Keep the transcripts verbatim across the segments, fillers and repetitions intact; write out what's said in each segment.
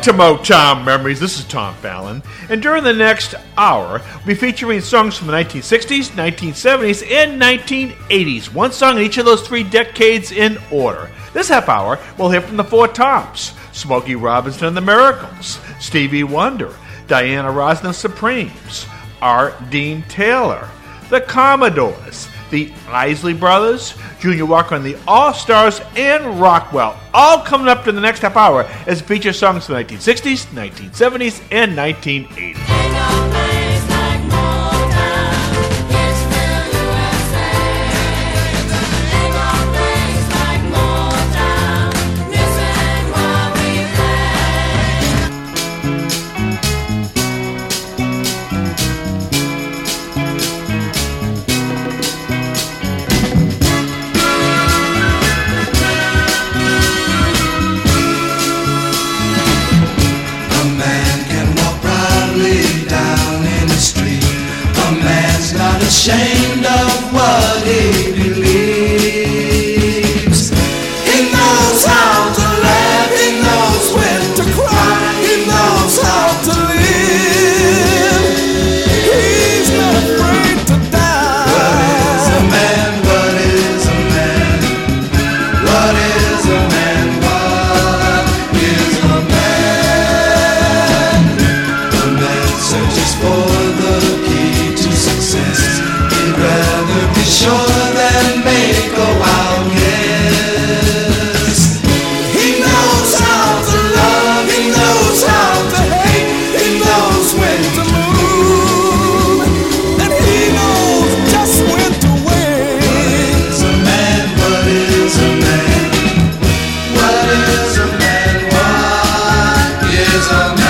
to Motown Memories. This is Tom Fallon, and during the next hour, we'll be featuring songs from the nineteen sixties, nineteen seventies, and nineteen eighties. One song in each of those three decades in order. This half hour, we'll hear from the Four Tops, Smokey Robinson and the Miracles, Stevie Wonder, Diana Ross and the Supremes, Art Dean Taylor, the Commodores, the Isley Brothers, Junior Walker and the All-Stars, and Rockwell. All coming up in the next half hour as feature songs from the nineteen sixties, nineteen seventies, and nineteen eighties. Ashamed of what he believes. He knows how to laugh, he knows when to cry, he knows how to live. He's not afraid to die. What is a man? What is a man? What is a man? What is a man? A man searches for the key to success. Rather be sure than make a wild guess. He knows how to love, he knows how to hate, he knows when to move, and he knows just when to wait. What is a man? What is a man? What is a man? What is a man?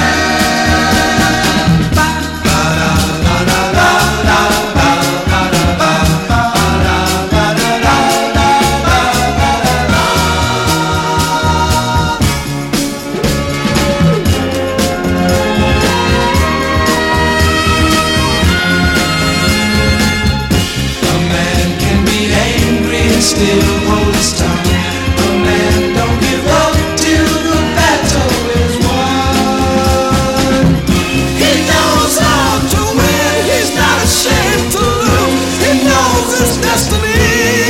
Still hold his tongue. A man don't give up till the battle is won. He knows how to win. He's not ashamed to lose. He knows his destiny.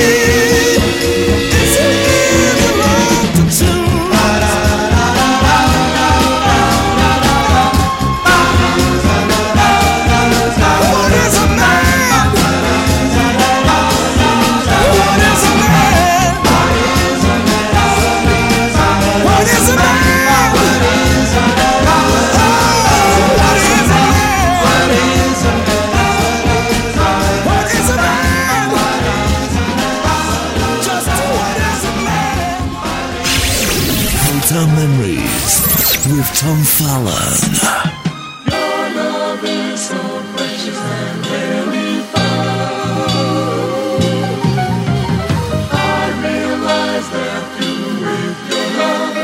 It's his alone to choose. What is a man? What is a man? What is a man? Just what is a man? Motown Memories with Tom Fallon. Your love is so precious and rarely found. I realize that you with your love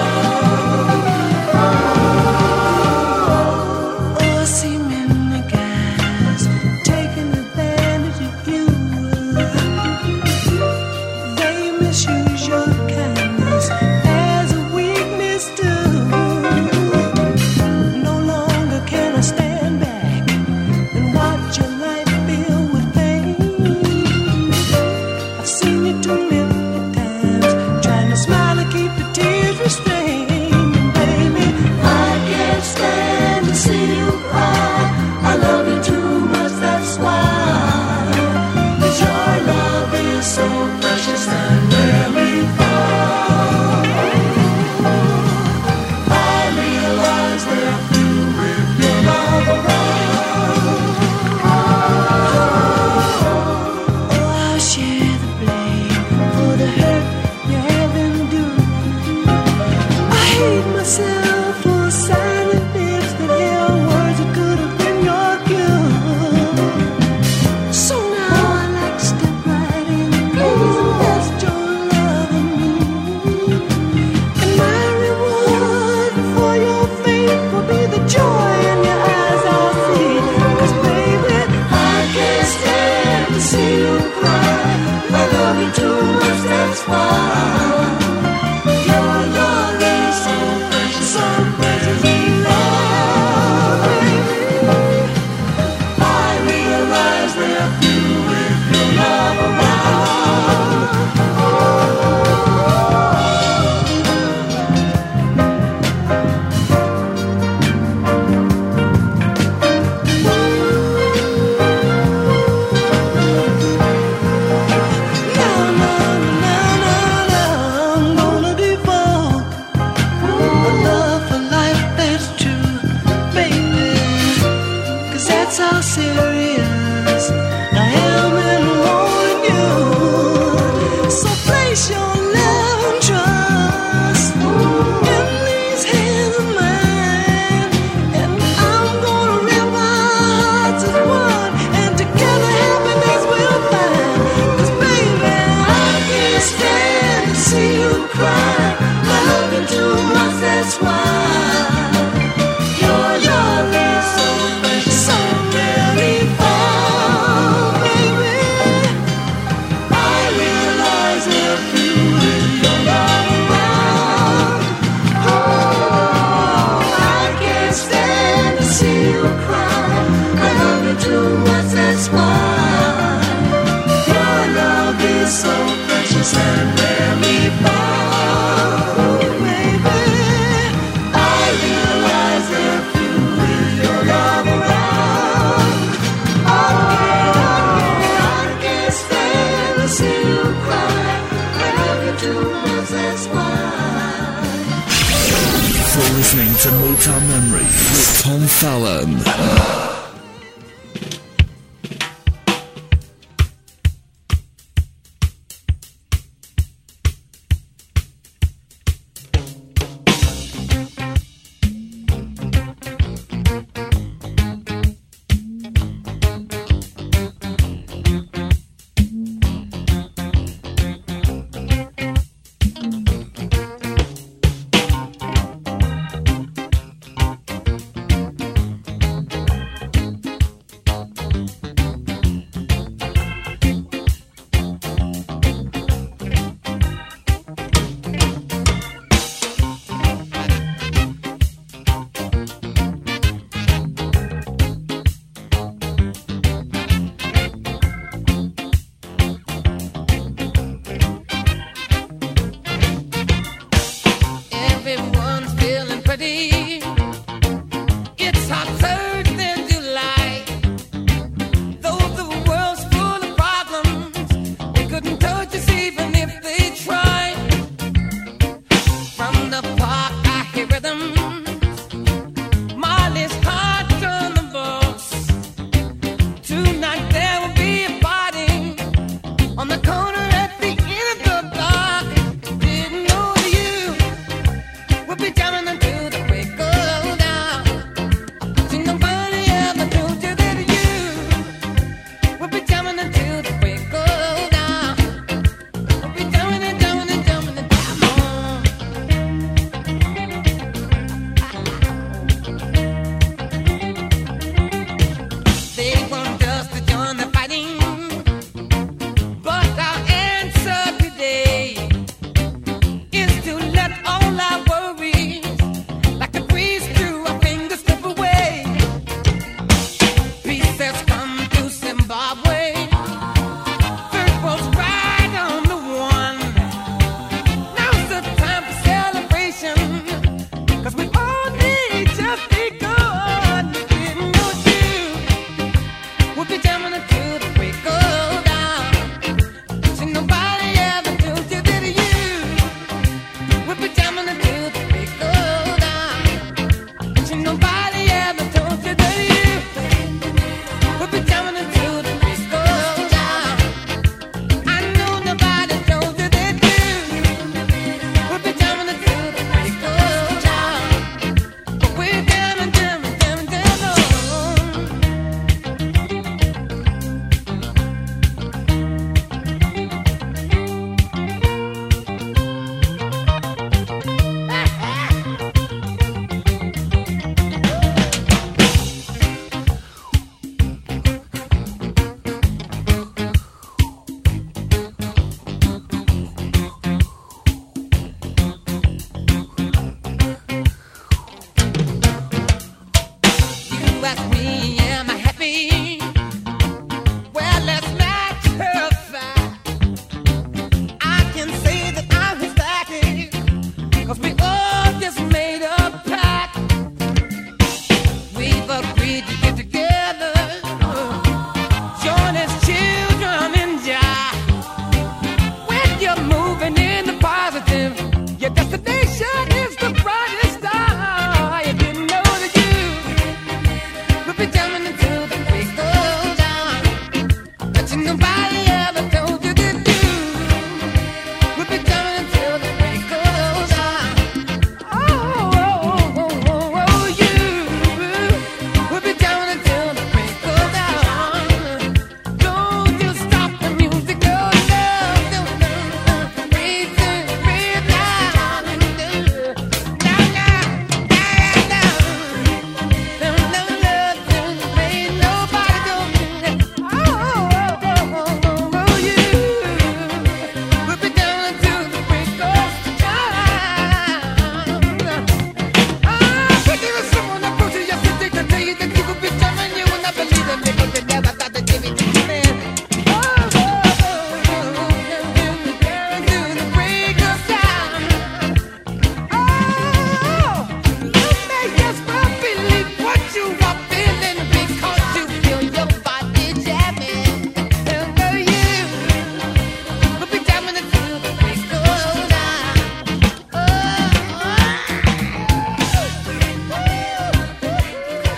around. Oh, see many guys taking advantage of you. They misuse your kindness as a weakness too. No longer can I stand back and watch your life. Listening to Motown Memories with Tom Fallon.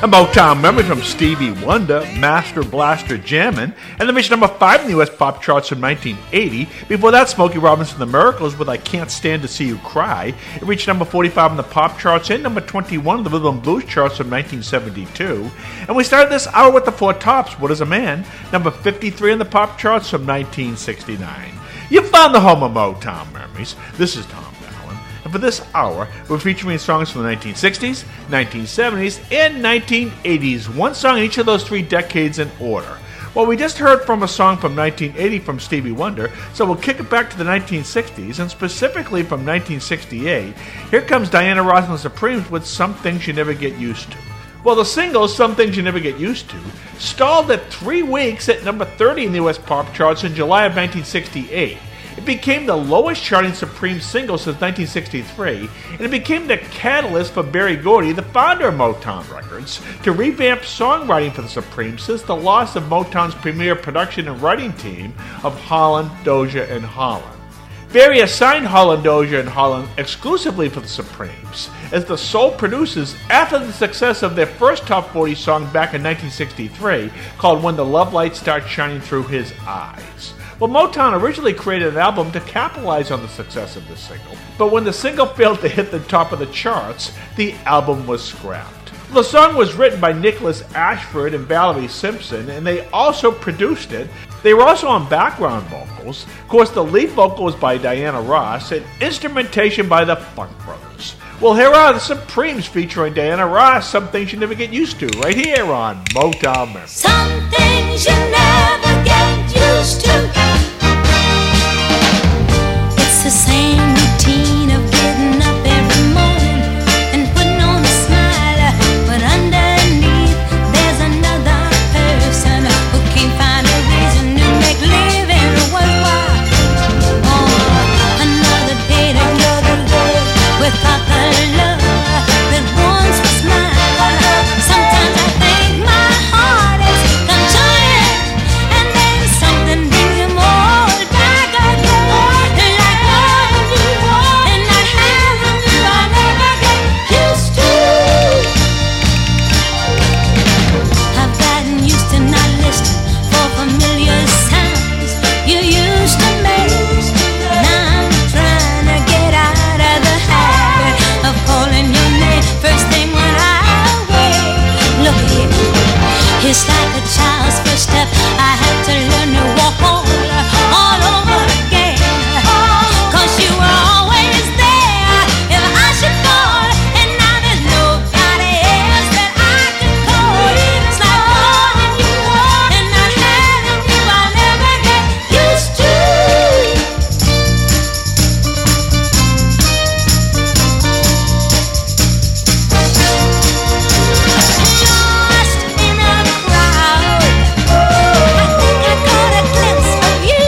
A Motown memory from Stevie Wonder, Master Blaster Jammin', and then reached number five in the U S pop charts from nineteen eighty. Before that, Smokey Robinson and the Miracles with I Can't Stand to See You Cry. It reached number forty-five in the pop charts and number twenty-one in the rhythm and blues charts from nineteen seventy-two. And we started this hour with the Four Tops, What Is a Man, number fifty-three in the pop charts from nineteen sixty-nine. You found the home of Motown memories. This is Tom. And for this hour, we're featuring songs from the nineteen sixties, nineteen seventies, and nineteen eighties, one song in each of those three decades in order. Well, we just heard from a song from nineteen eighty from Stevie Wonder, so we'll kick it back to the nineteen sixties, and specifically from nineteen sixty-eight, here comes Diana Ross and the Supremes with Some Things You Never Get Used to. Well, the single, Some Things You Never Get Used to, stalled at three weeks at number thirty in the U S pop charts in July of nineteen sixty-eight. It became the lowest charting Supreme single since nineteen sixty-three, and it became the catalyst for Berry Gordy, the founder of Motown Records, to revamp songwriting for the Supremes since the loss of Motown's premier production and writing team of Holland, Dozier, and Holland. Berry assigned Holland, Dozier, and Holland exclusively for the Supremes as the sole producers after the success of their first top forty song back in nineteen sixty-three called When the Love Light Starts Shining Through His Eyes. Well, Motown originally created an album to capitalize on the success of the single, but when the single failed to hit the top of the charts, the album was scrapped. The song was written by Nicholas Ashford and Valerie Simpson, and they also produced it. They were also on background vocals. Of course, the lead vocal was by Diana Ross, and instrumentation by the Funk Brothers. Well, here are the Supremes featuring Diana Ross, Some Things You Never Get Used to, right here on Motown Memories. Some things you never get used to. It's the same routine of getting up every morning and putting on a smile, but underneath there's another person who can't find a reason to make living worthwhile. Oh, another day to go the day without the love that once was mine. Sometimes I think my heart is conjoined, and then something brings them all back again. Like loving you and not having you, I never get used to. I've gotten used to not listening for familiar sounds you used to make. Now I'm trying to get out of the habit of calling your name first thing when I wake. Look here, it's like a child's first step. I have to learn to walk all, all over again. Cause you were always there if I should fall, and now there's nobody else that I can call. It's like wanting you and not having you, I'll never get used to. Lost in a crowd, I think I caught a glimpse of you.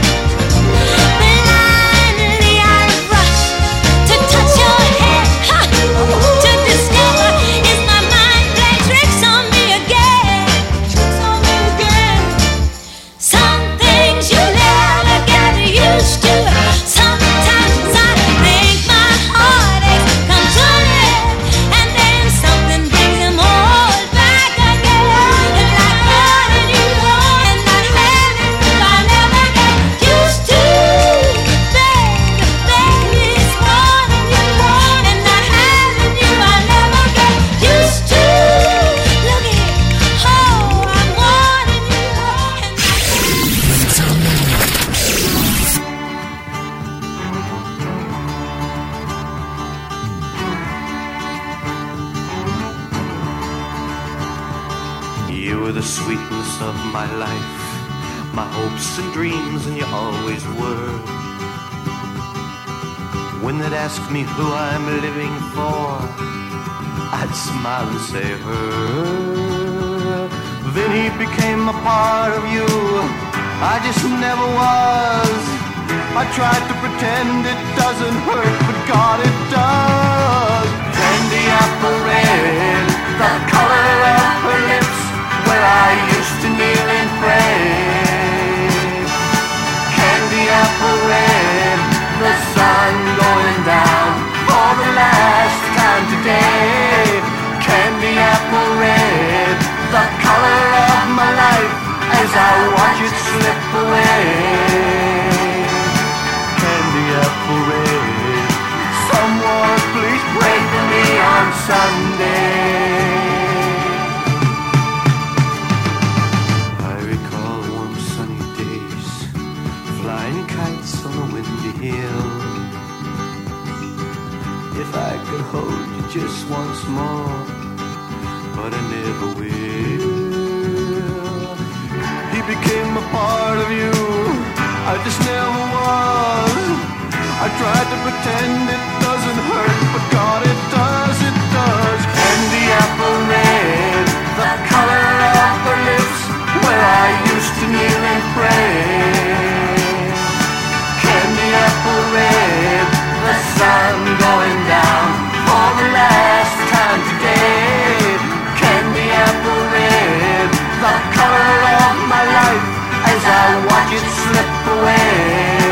Blindly I rush to touch your head, ha, to discover is my mind playing tricks on me again. Tricks on me again. Some things you never get used to. Sometimes I think my heartaches come turning, and then something brings them all back again. Like wanting you and not having you, I never get used to. Baby, baby, it's wanting you and not having you, I never get used to. Look here, oh, I'm wanting you and Motown Memories. You were the sweetness of my life, my hopes and dreams, and you always were. When they'd ask me who I'm living for, I'd smile and say her. Then he became a part of you, I just never was. I tried to pretend it doesn't hurt, but God, it does. Candy apple red, the color of her lips, where I used to kneel and pray. Candy apple red, the sun going down for the last time today. Candy apple red. the color of my life as I watch it slip away. Candy apple red, someone please pray for me on Sunday. I recall warm sunny days, flying kites on a windy hill. If I could hold you just once more, but I never will. He became a part of you, I just never was. I tried to pretend it doesn't hurt, but God, it does, it does. Candy apple red, the color of her lips, where I used to kneel and pray. Candy apple red, the sun going down for the last time today. Candy apple red, the color of my life as I watch it slip away.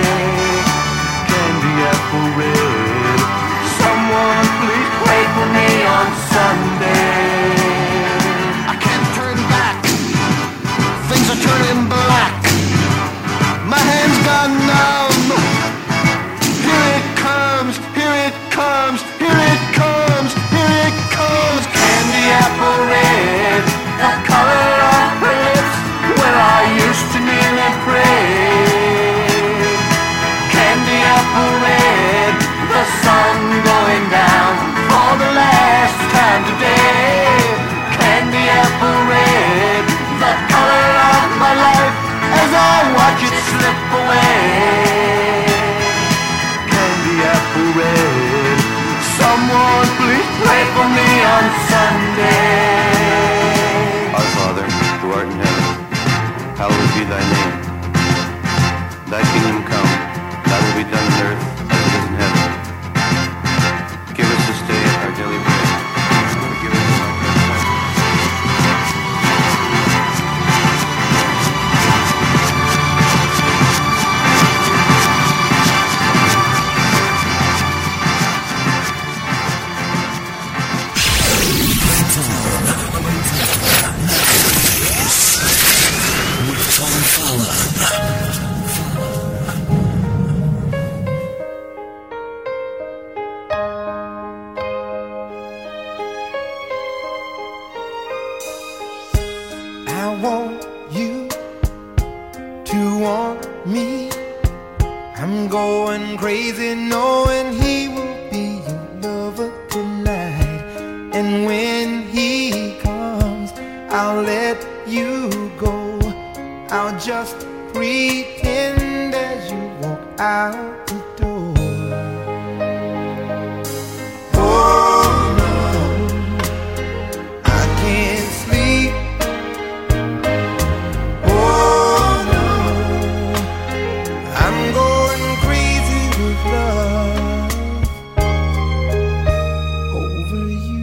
Candy apple red, someone please pray for me on Sunday. I can't turn back, things are turning black. My hands gone numb. Here it comes, here it comes, here it comes, here it comes. Candy apple red, the color of her lips, where I used to kneel and pray. Candy apple red, the sun going down for the last time today. Candy apple red, the color of my life as I watch it slip away. Candy apple red, someone please pray for me on Sunday. Our Father, who art in heaven, hallowed be thy name. Thy kingdom come, thy will be done on earth as it is in heaven. Give us this day our daily bread. Forgive us our trespasses. With Tom Fallon. I want you to want me. I'm going crazy knowing he will be your lover tonight. And when he comes, I'll let you go. I'll just pretend as you walk out the door. Oh no, I can't sleep. Oh no, I'm going crazy with love over you.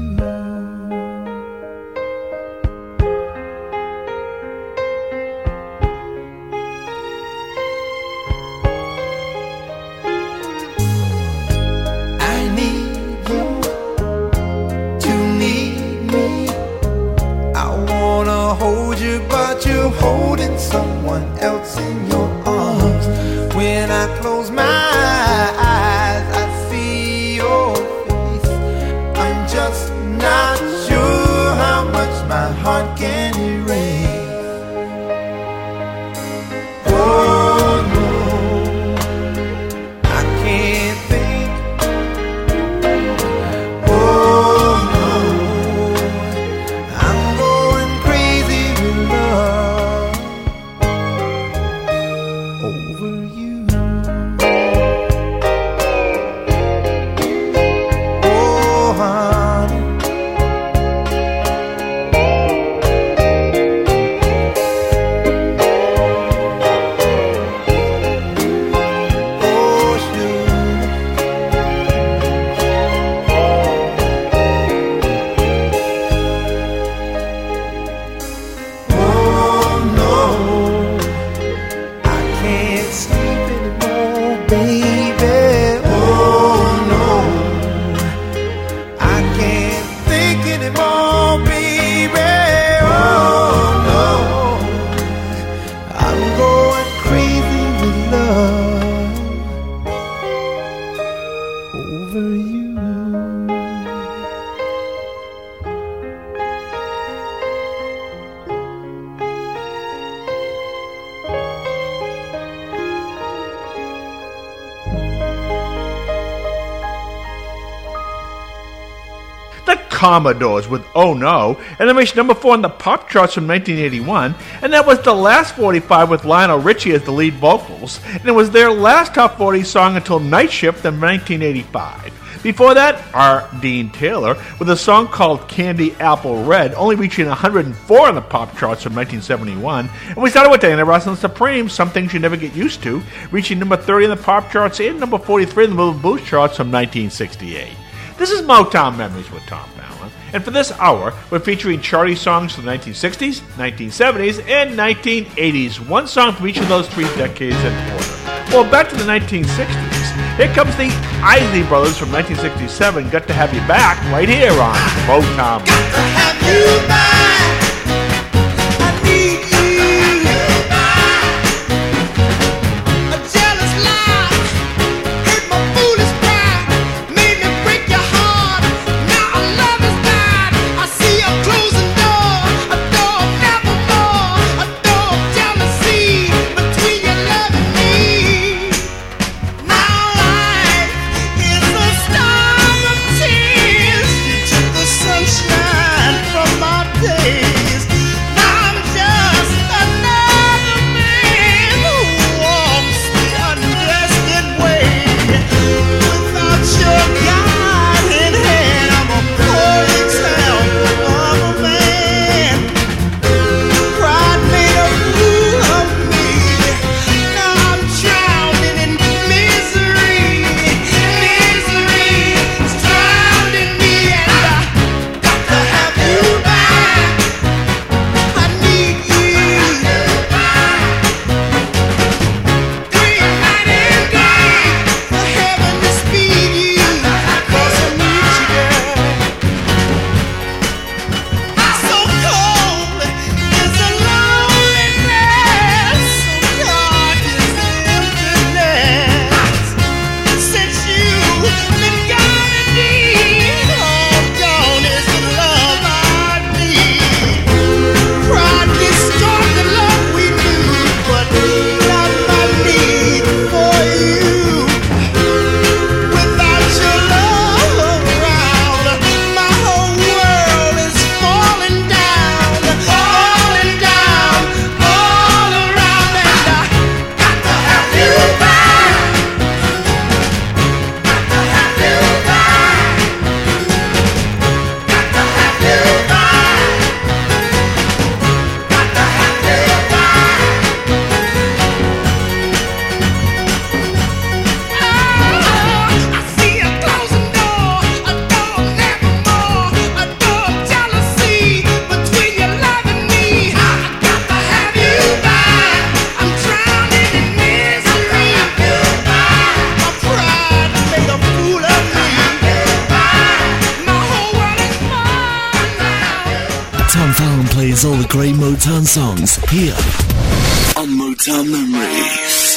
I need you to need me. I wanna hold you, but you're holding someone else in your arms. When I close my eyes, I see your face. I'm just not sure how much my heart can erase. Oh no, I can't think. Oh no, I'm going crazy with love over you. Commodores with Oh No, and they reached number four on the pop charts from nineteen eighty-one, and that was the last forty-five with Lionel Richie as the lead vocals, and it was their last top forty song until Night Shift in nineteen eighty-five. Before that, R. Dean Taylor with a song called Candy Apple Red, only reaching one hundred four on the pop charts from nineteen seventy-one. And we started with Diana Ross and the Supremes, Some Things You Never Get Used To, reaching number thirty in the pop charts and number forty-three in the Moving Blues charts from nineteen sixty-eight. This is Motown Memories with Tom Fallon, and for this hour, we're featuring charty songs from the nineteen sixties, nineteen seventies, and nineteen eighties, one song from each of those three decades in order. Well, back to the nineteen sixties. Here comes the Isley Brothers from nineteen sixty-seven, Got to Have You Back, right here on Motown. Got to have you back. I need you back. A jealous lie hurt my foolish pride, made me break your heart. Now our love is died. I see a closing door, a door of nevermore, a door of jealousy between your love and me. Now life is a storm of tears. You took the sunshine from my days. Now I'm just another man who walks the undressed way. Without your guiding hand, I'm a poor example of a man. Pride made a fool of me. Now I'm drowning in misery. Misery is drowning me, and I got to have you back. I need you back. Three night and day for heaven to speed you, 'cause I need you, girl. I'm so cold is the loneliness, so dark is the emptiness. Since you've been gone indeed, all gone is the love I need. Pride destroyed the love we knew, but not my need for you. Without your love around, my whole world is falling down, falling down, all around, and I got to have you back. Got to have you back. Got to have you back. Got to have you back. I see a closing door, a door of nevermore, a door of jealousy between your love and me. I got to have you back. I'm drowning in misery. My pride made a fool of me. My whole world is gone now. Tom Fallon plays all the great Motown songs here on Motown Memories.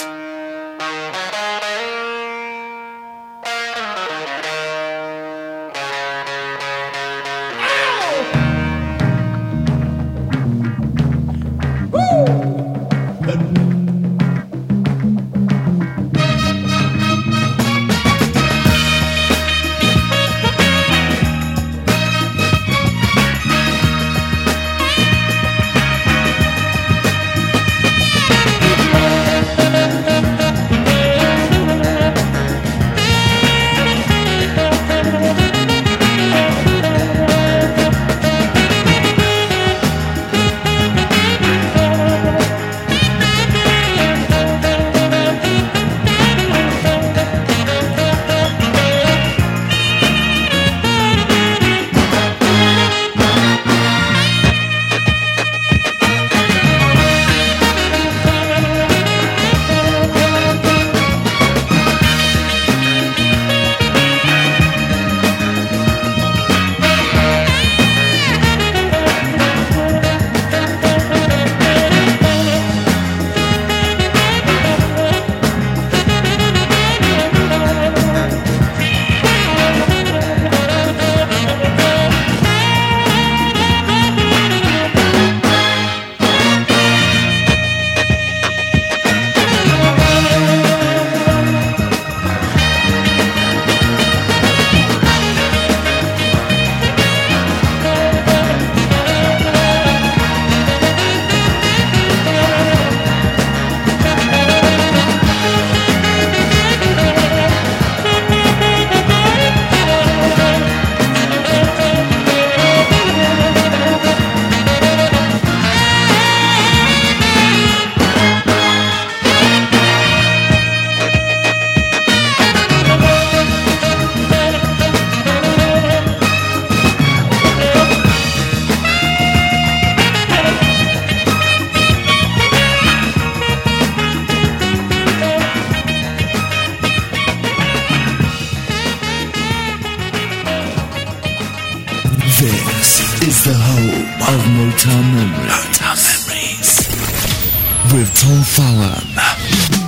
Motown Memories. Motown Memories. With Tom Fallon.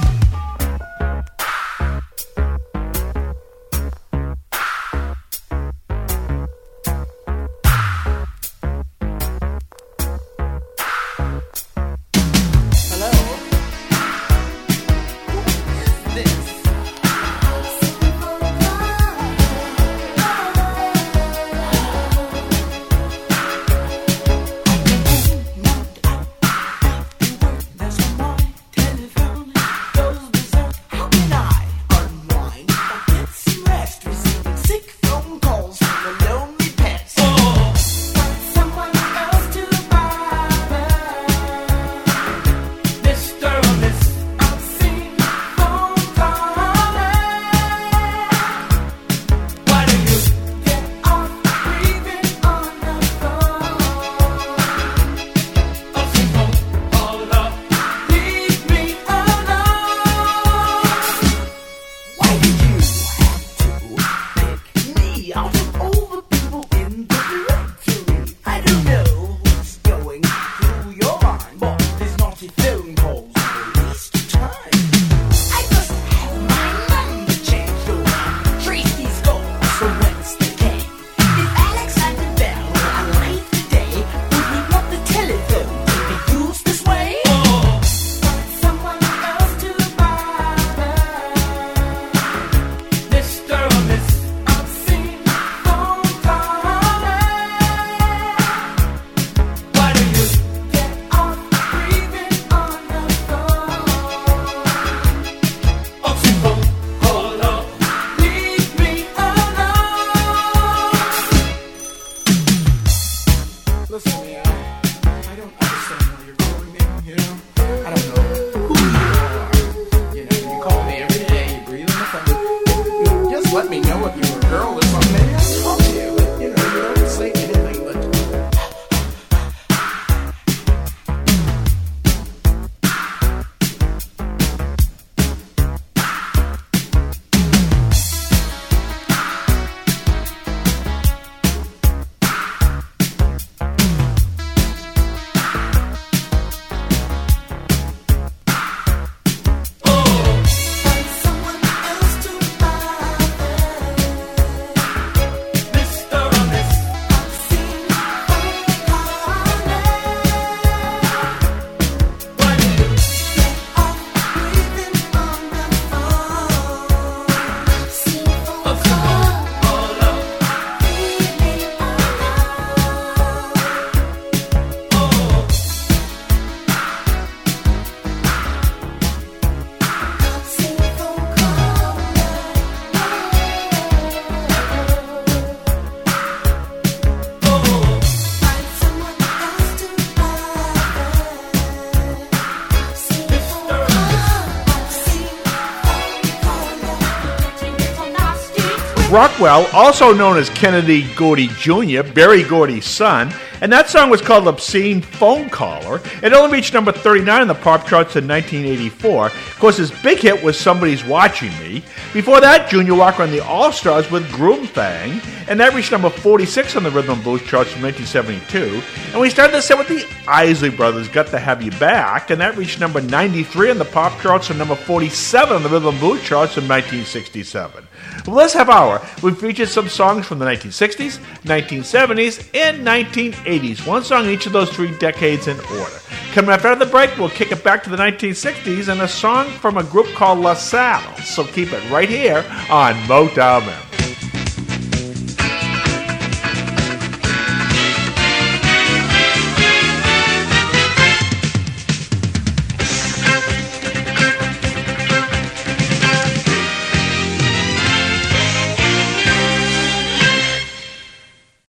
Rockwell, also known as Kennedy Gordy Junior, Berry Gordy's son, and that song was called Obscene Phone Caller. It only reached number thirty-nine on the pop charts in nineteen eighty-four. Of course, his big hit was Somebody's Watching Me. Before that, Junior Walker and the All-Stars with Groom Thang, and that reached number forty-six on the Rhythm and Blues charts from nineteen seventy-two. And we started the set with the Isley Brothers, Got to Have You Back, and that reached number ninety-three on the pop charts and number forty-seven on the Rhythm and Blues charts in nineteen sixty-seven. Well, this half hour, we featured some songs from the nineteen sixties, nineteen seventies, and nineteen eighties. One song in each of those three decades in order. Coming up after the break, we'll kick it back to the nineteen sixties and a song from a group called La Salle. So keep it right here on Motown Memories.